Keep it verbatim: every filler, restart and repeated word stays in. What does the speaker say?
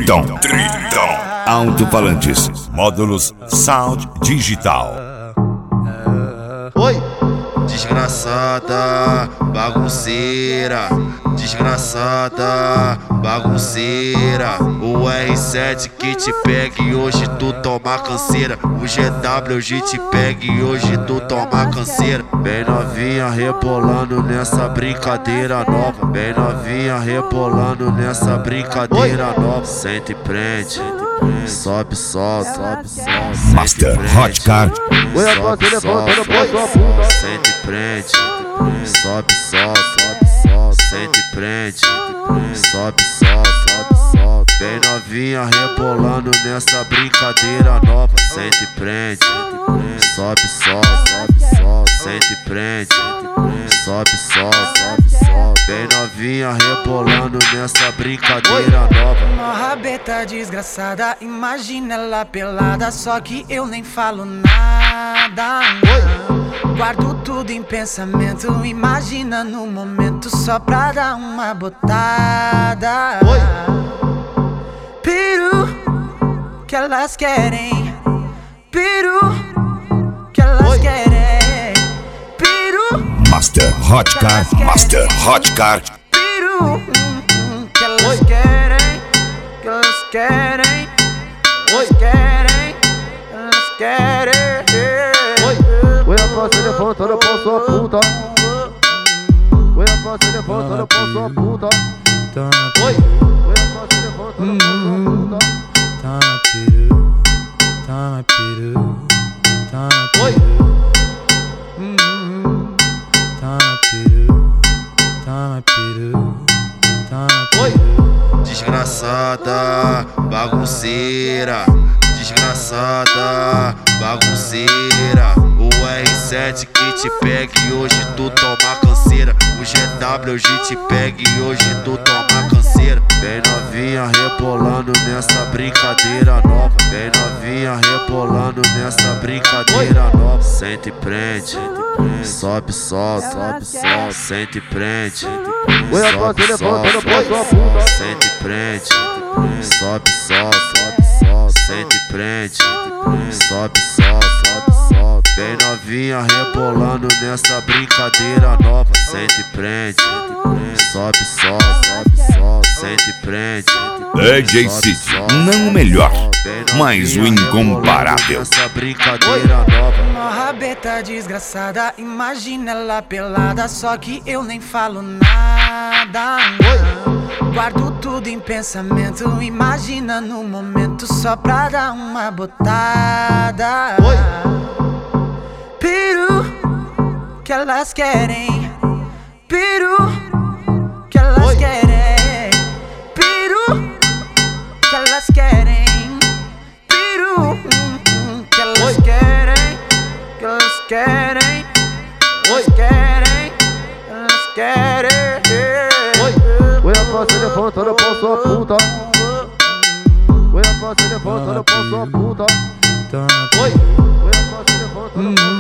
Tritão. Tritão. Alto-falantes. Módulos Sound Digital. Oi! Desgraçada, bagunceira. Desgraçada, bagunceira. O R sete que te pega e hoje tu toma canseira. O G W hoje te pega e hoje tu toma canseira. Bem novinha rebolando nessa brincadeira nova. Bem novinha rebolando nessa brincadeira nova. Sente e prende, sobe, solta, sobe, solta. Master Hot Card. Sobe, solta, sente e prende, sobe, solta, sobe, solta. Sente e prende, sobe, solta, sobe, solta. Bem novinha rebolando nessa brincadeira nova. Sente e prende, sobe, solta, sobe, solta. Sente e prende, sobe, solta, sobe, solta. Bem novinha rebolando nessa brincadeira nova. Uma rabeta desgraçada, imagina ela pelada, só que eu nem falo nada. Guardo tudo em pensamento, imagina no momento só pra dar uma botada. Peru que elas querem, peru que elas querem, peru Master Hot Card. Master Hot Card. peru que elas querem, que elas querem, elas querem, elas querem. Oi, rapaz, você levanta, olha pra sua puta. Oi, rapaz, você levanta, olha pra sua puta. Oi, oi, rapaz, você levanta, olha pra sua puta. Toma peru, toma peru, toma Oi, toma peru, toma peru, toma oi. Desgraçada, bagunceira. Desgraçada, bagunceira. O R sete que te pega e hoje tu toma canseira. O G W hoje te pega e hoje tu toma canseira. Bem novinha rebolando nessa brincadeira nova. Bem novinha rebolando nessa brincadeira nova. Sente e prende, sobe, solta, sobe, solta. Sente e prende, Oi, rapaz, você sobe, levanta, olha pra solta. sua puta. Sente e prende, sobe, solta, sobe, solta. Sente e prende, sobe, solta, sobe, solta. Bem novinha rebolando nessa brincadeira nova. Sente e prende, sobe, solta, sobe, solta. Sente e prende, D J City, não o melhor, mas o incomparável. nessa brincadeira nova. Uma rabeta desgraçada, imagina ela pelada, só que eu nem falo nada. Guardo tudo em pensamento, imagina no momento só pra dar uma botada. Peru que elas querem, peru que elas querem, peru que elas querem, peru que elas querem, que elas querem, elas querem, elas querem. Oi, rapaz, você levanta, olha pra sua puta. Oi, rapaz, você levanta, olha pra sua puta. toma Oi, oi, rapaz, você levanta, olha pra sua puta.